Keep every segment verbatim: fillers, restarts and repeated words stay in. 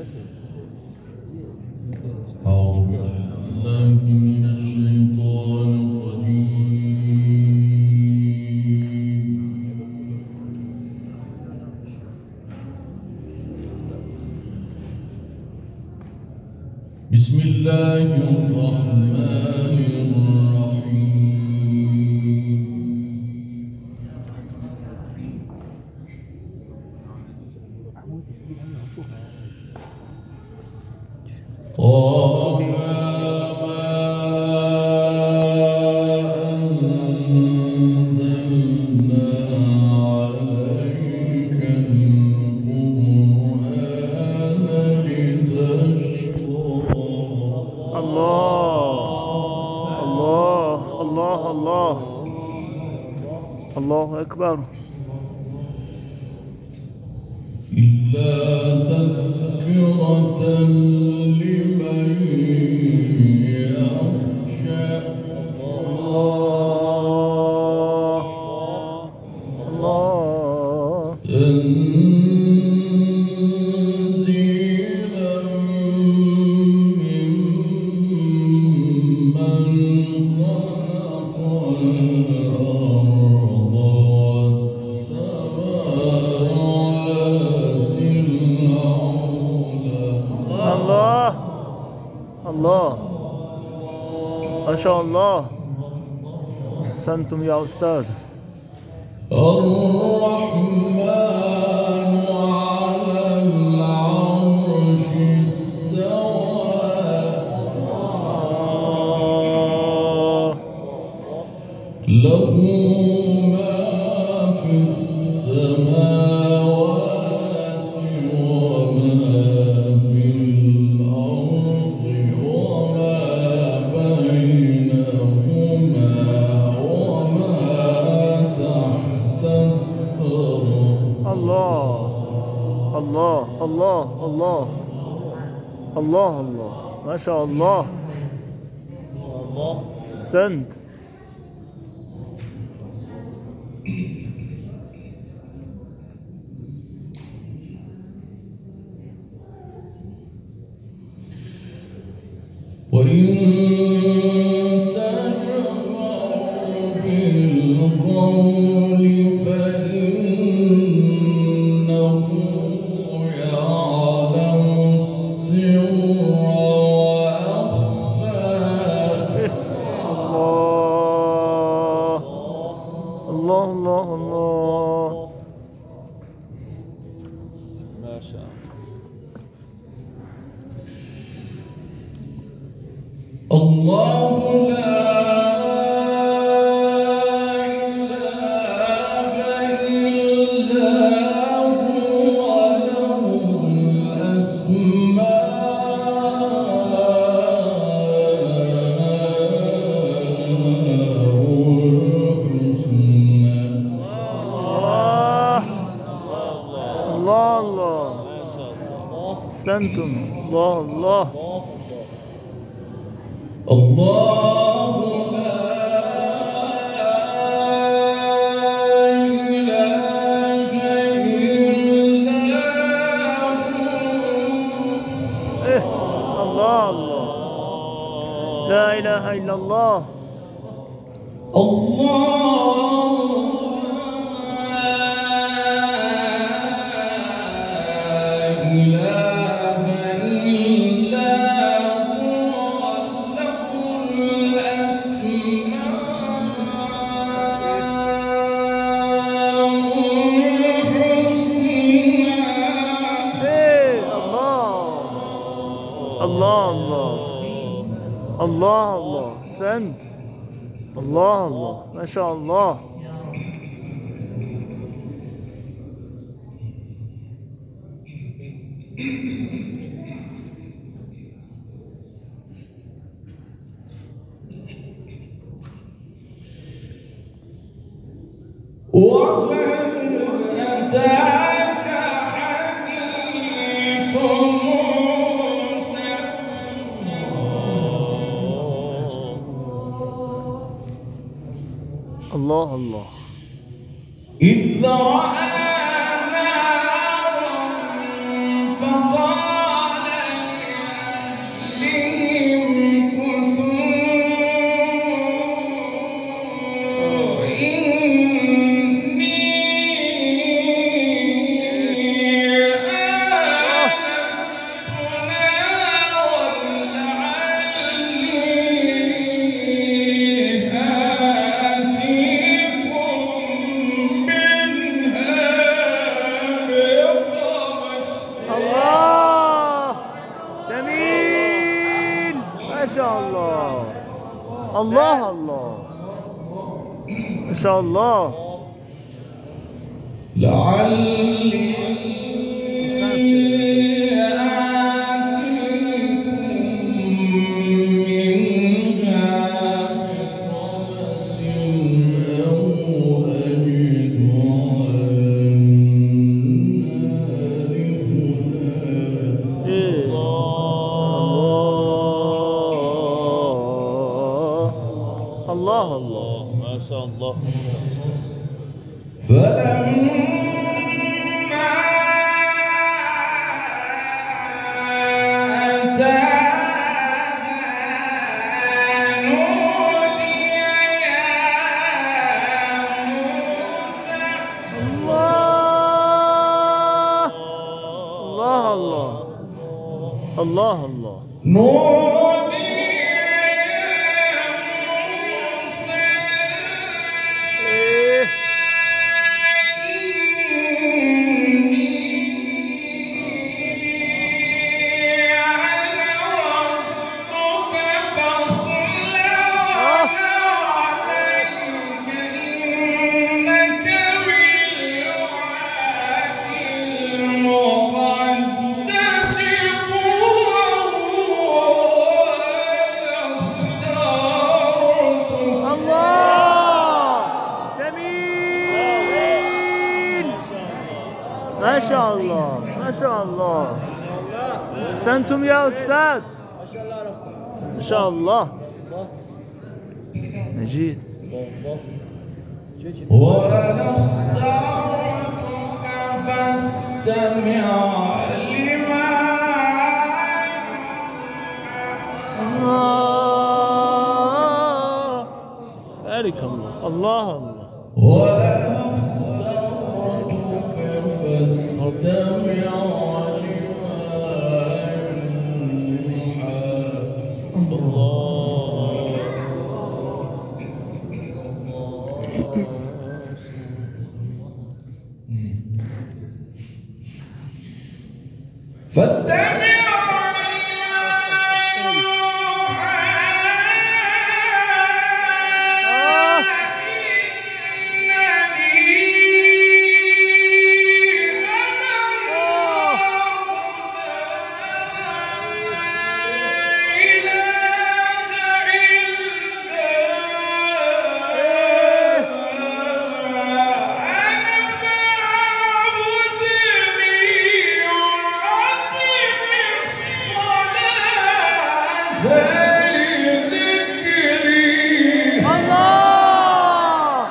أعوذ بالله من الشيطان الرجيم. بسم الله الرحمن طه ما أنزلنا عليك القرآن لتشقى. الله الله الله الله الله أكبر. إلا تذكرة لمن يخشى. الله الله تنزيلا ممن خلق الأرض والسماوات الله الله ما شاء الله. أحسنتم يا أستاذ. الرحمن على العرش استوى. له ما في السماوات وما في الأرض وما بينهما وما تحت الثرى. الله الله الله الله الله الله ما شاء الله. أحسنت. وإن تجهر بالقول فإنه يعلم السر وأخفى. الله الله الله الله ما شاء الله لا إله إلا هو له الأسماء الحسنى. الله الله. أحسنتم. الله الله الله لا إله إلا هو. إيه الله الله لا إله إلا الله. الله لا إله إلا هو له الأسماء الحسنى. إيه الله الله الله الله الله. أحسنت. الله الله ما شاء الله. وهل أتاك حديث موسى. الله الله إذ رأى نارا فقال الله جميل ما شاء الله الله الله ما شاء الله لعلي الله الله ما شاء الله فلما الله الله نودي إيه. ما شاء الله ما شاء الله أحسنتم يا أستاذ ما شاء الله مجيد وأنا اخترتك فاستمع لما الله بارك الله الله الله وأنا اخترتك فاستمع لما فاستمع الله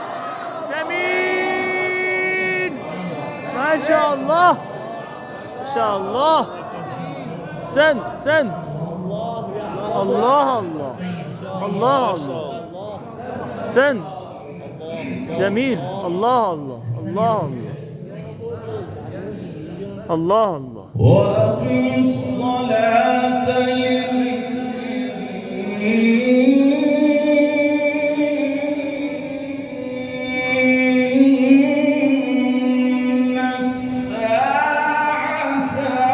جميل ما شاء الله ما شاء الله سن سن الله الله الله الله سن جميل الله الله الله الله الله الله وأقم الصلاة لذكري إن الساعة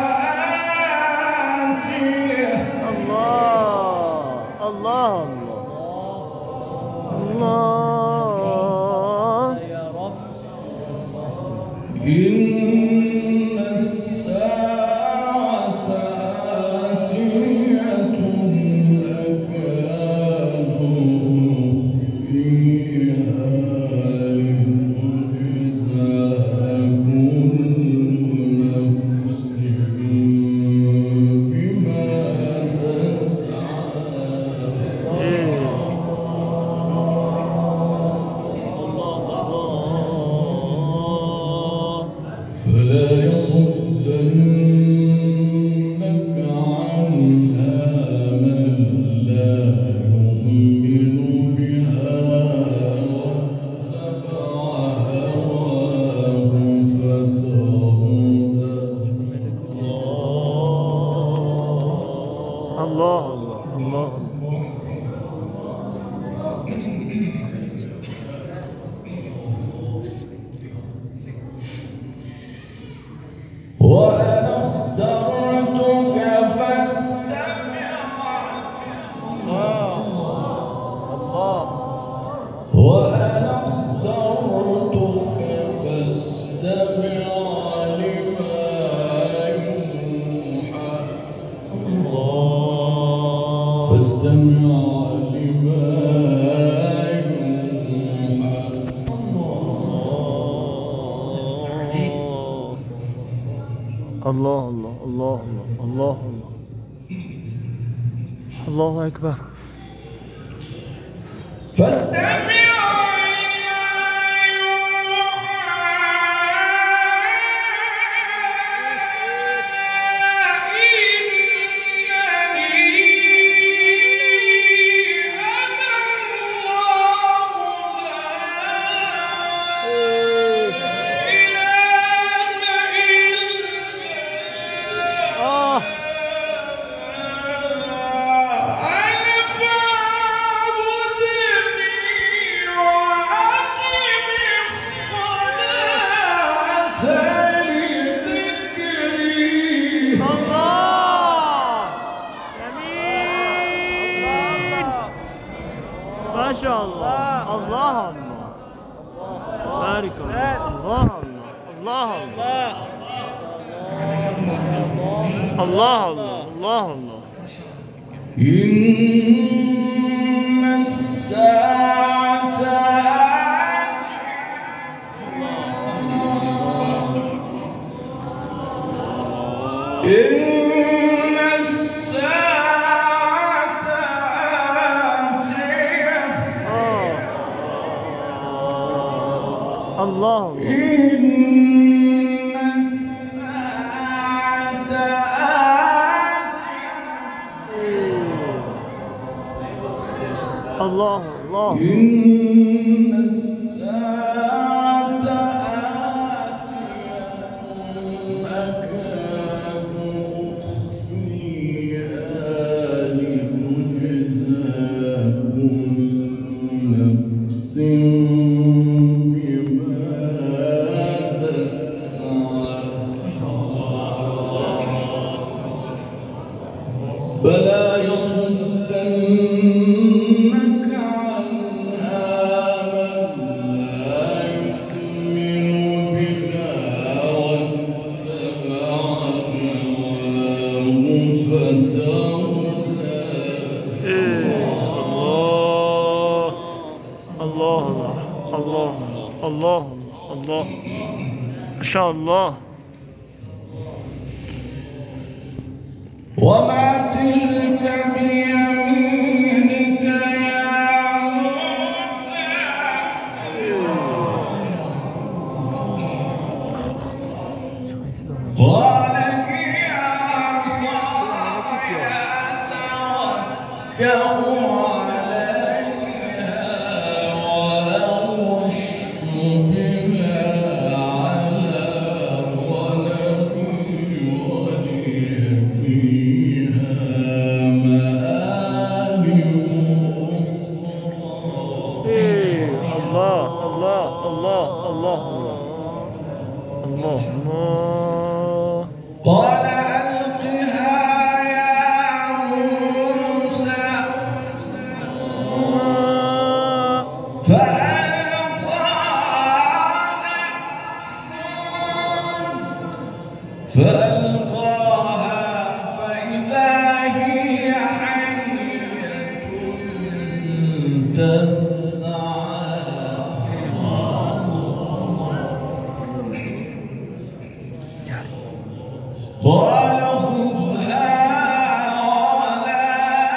آتية الله الله الله يا رب إن الساعة آتية أكاد أخفيها لتجزى كل نفس بما تسعى فلا يصدنك عنها من لا يؤمن بها واتبع هواه فتردى الله الله الله وأنا اخترتك واستمع لما يوحى. الله الله الله الله الله الله الله أكبر. فاستمع ما شاء الله. الله الله بارك الله. الله الله الله الله الله الله. إن الساعة إن الساعة آتية. الله إن الساعة آتية. الله الله. إن الساعة آتية أكاد أخفيها لتجزى كل نفس بما تسعى. فلا يصدنك عنها من لا يؤمن بها واتبع هواه فتردى. الله الله الله الله الله ما شاء الله. وما تلك بيمينك يا موسى. قال هي عصاي أتوكأ عليها وأهش بها على غنمي ولي فيها مآرب أخرى. الله الله الله الله الله الله. قال ألقها يا موسى. فألقاها فإذا هي حية تسعى. قال خذها ولا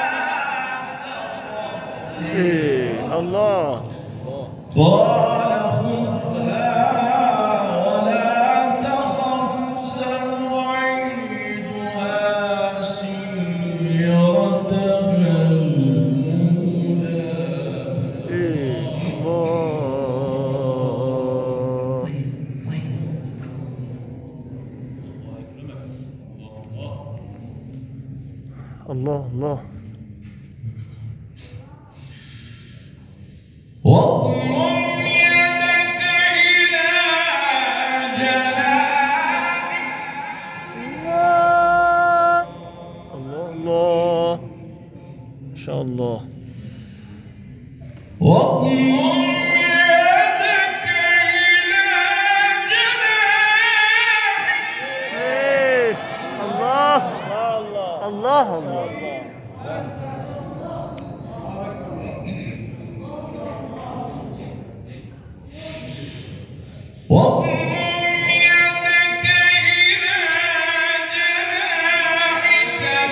تخف. الله. قال خذها ولا تخف سنعيدها سيرتها الأولى. الله الله. واضمم يدك إلى جناحك. الله الله ما شاء الله. واضمم يدك إلى جناحك. الله الله الله.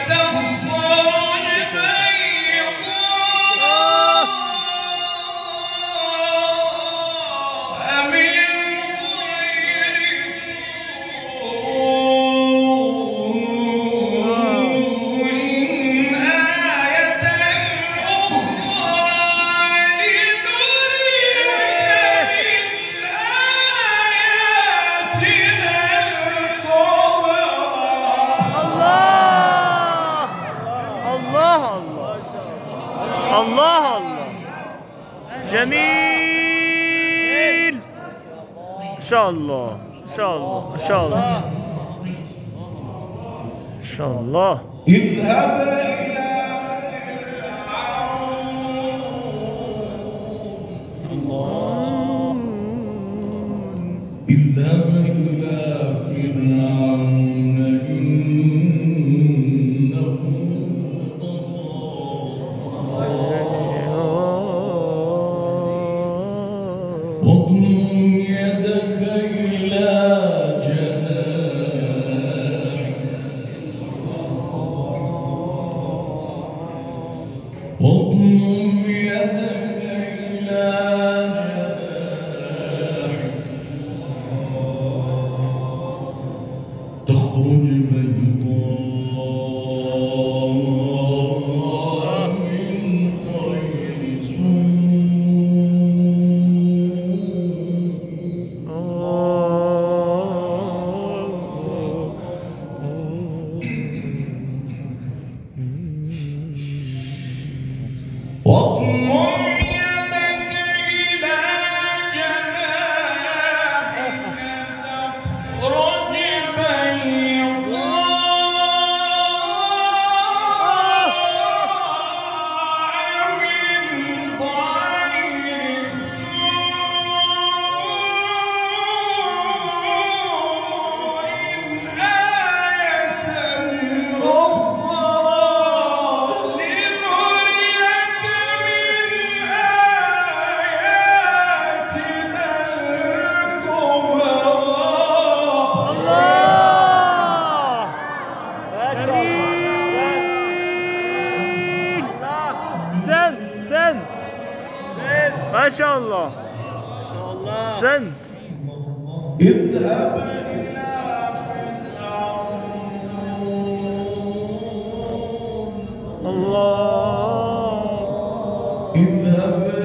تخرج بيضاء من غير سوء آية أخرى لنريك من آياتنا الكبرى. الله الله الله الله جميل. ان شاء الله ان شاء الله ان شاء الله ان شاء الله. اذهب إلى اذهب إلى فرعون إنه طغى واضمم يدك إلى جناحك واضمم يدك إلى تخرج بيضاء من غير سوء واضمم يدك إلى جناحك تخرج بيضاء من غير سوء آية أخرى لنريك من آياتنا الكبرى. سنت سنت ما شاء الله سنت. اذهب إلى فرعون الله اذهب